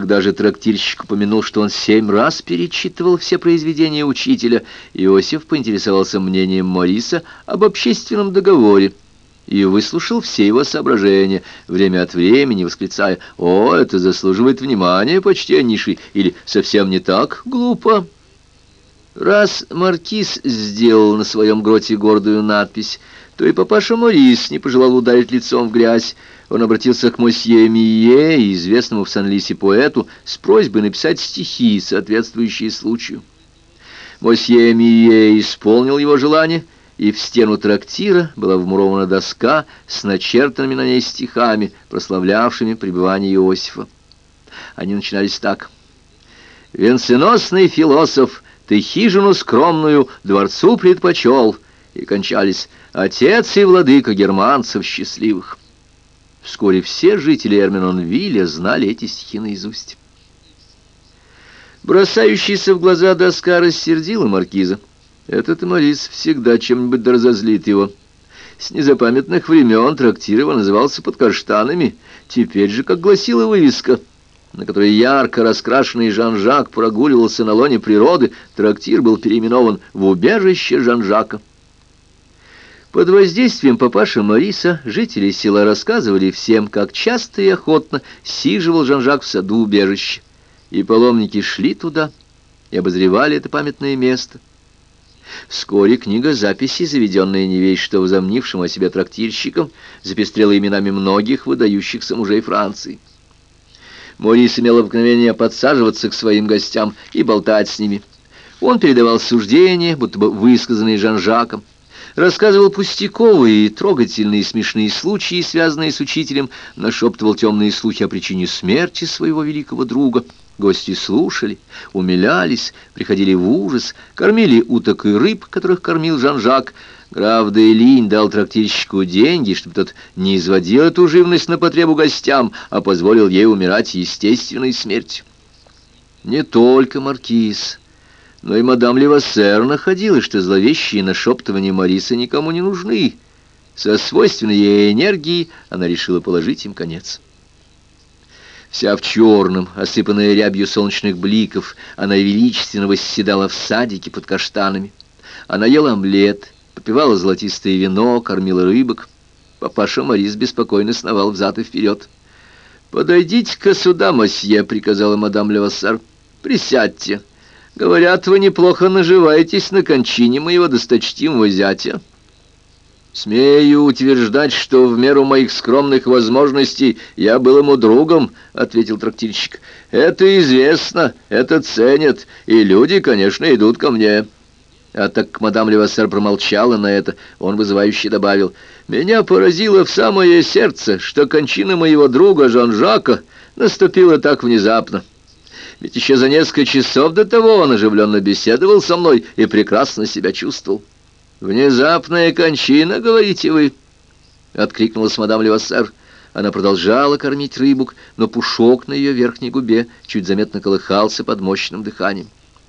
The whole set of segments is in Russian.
Когда же трактирщик упомянул, что он 7 раз перечитывал все произведения учителя, Иосиф поинтересовался мнением Мориса об общественном договоре и выслушал все его соображения, время от времени восклицая: «О, это заслуживает внимания, почтеннейший!» или «Совсем не так глупо». Раз маркиз сделал на своем гроте гордую надпись, то и папаша Морис не пожелал ударить лицом в грязь. Он обратился к мосье Мие, известному в Сен-Лисе поэту, с просьбой написать стихи, соответствующие случаю. Мосье Мие исполнил его желание, и в стену трактира была вмурована доска с начертанными на ней стихами, прославлявшими пребывание Иосифа. Они начинались так: «Венценосный философ, ты хижину скромную дворцу предпочел», и кончались: «Отец и владыка германцев счастливых». Вскоре все жители Эрменонвилля знали эти стихи наизусть. Бросающаяся в глаза доска рассердила маркиза. Этот Морис всегда чем-нибудь да разозлит его. С незапамятных времен трактир его назывался «Под каштанами». Теперь же, как гласила вывеска, на которой ярко раскрашенный Жан-Жак прогуливался на лоне природы, трактир был переименован в «Убежище Жан-Жака». Под воздействием папаши Мориса жители села рассказывали всем, как часто и охотно сиживал Жан-Жак в саду убежища, и паломники шли туда и обозревали это памятное место. Вскоре книга записей, заведенная не весть что возомнившим о себе трактирщиком, запестрела именами многих выдающихся мужей Франции. Морис имел обыкновение подсаживаться к своим гостям и болтать с ними. Он передавал суждения, будто бы высказанные Жан-Жаком, рассказывал пустяковые, трогательные, смешные случаи, связанные с учителем, нашептывал темные слухи о причине смерти своего великого друга. Гости слушали, умилялись, приходили в ужас, кормили уток и рыб, которых кормил Жан-Жак. Граф де Линь дал трактирщику деньги, чтобы тот не изводил эту живность на потребу гостям, а позволил ей умирать естественной смертью. Не только маркиз, но и мадам Левассер находила, что зловещие нашептывания Мориса никому не нужны. Со свойственной ей энергией она решила положить им конец. Вся в черном, осыпанная рябью солнечных бликов, она величественно восседала в садике под каштанами. Она ела омлет, попивала золотистое вино, кормила рыбок. Папаша Морис беспокойно сновал взад и вперед. «Подойдите-ка сюда, мосье», — приказала мадам Левассер. «Присядьте. Говорят, вы неплохо наживаетесь на кончине моего досточтимого зятя». «Смею утверждать, что в меру моих скромных возможностей я был ему другом», — ответил трактирщик. «Это известно, это ценят, и люди, конечно, идут ко мне». А так мадам Левассер промолчала на это, он вызывающе добавил: «Меня поразило в самое сердце, что кончина моего друга Жан-Жака наступила так внезапно. Ведь еще за несколько часов до того он оживленно беседовал со мной и прекрасно себя чувствовал». «Внезапная кончина, говорите вы?» — откликнулась мадам Левассер. Она продолжала кормить рыбок, но пушок на ее верхней губе чуть заметно колыхался под мощным дыханием.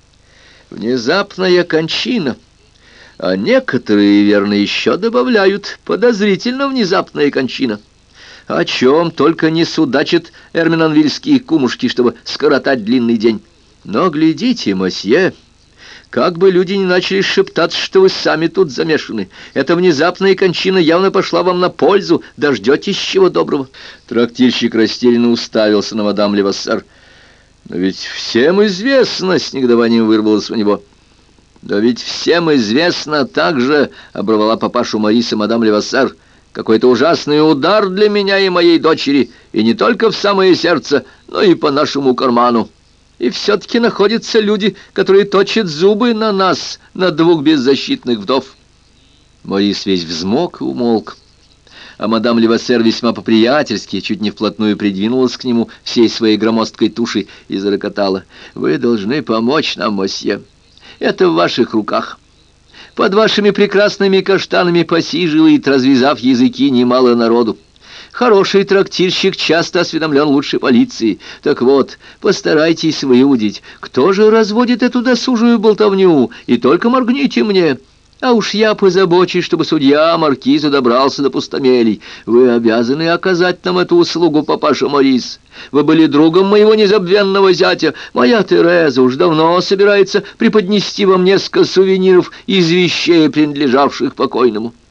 «Внезапная кончина. А некоторые, верно, еще добавляют: подозрительно внезапная кончина. О чем только не судачат эрменонвильские кумушки, чтобы скоротать длинный день. Но глядите, мосье, как бы люди не начали шептаться, что вы сами тут замешаны. Эта внезапная кончина явно пошла вам на пользу. Дождетесь чего доброго». Трактирщик растерянно уставился на мадам Левассер. «Но ведь всем известно», — с негодованием вырвалось у него. «Да ведь всем известно также», — оборвала папашу Мориса мадам Левассер, «какой-то ужасный удар для меня и моей дочери, и не только в самое сердце, но и по нашему карману. И все-таки находятся люди, которые точат зубы на нас, на двух беззащитных вдов». Морис весь взмок и умолк, а мадам Левассер весьма по-приятельски, чуть не вплотную придвинулась к нему всей своей громоздкой тушей и зарокотала: «Вы должны помочь нам, мосье. Это в ваших руках. Под вашими прекрасными каштанами посиживает, развязав языки, немало народу. Хороший трактирщик часто осведомлен лучше полиции. Так вот, постарайтесь выудить, кто же разводит эту досужую болтовню, и только моргните мне. А уж я позабочусь, чтобы судья Маркиза добрался до Пустомелей. Вы обязаны оказать нам эту услугу, папаша Морис. Вы были другом моего незабвенного зятя. Моя Тереза уж давно собирается преподнести вам несколько сувениров из вещей, принадлежавших покойному».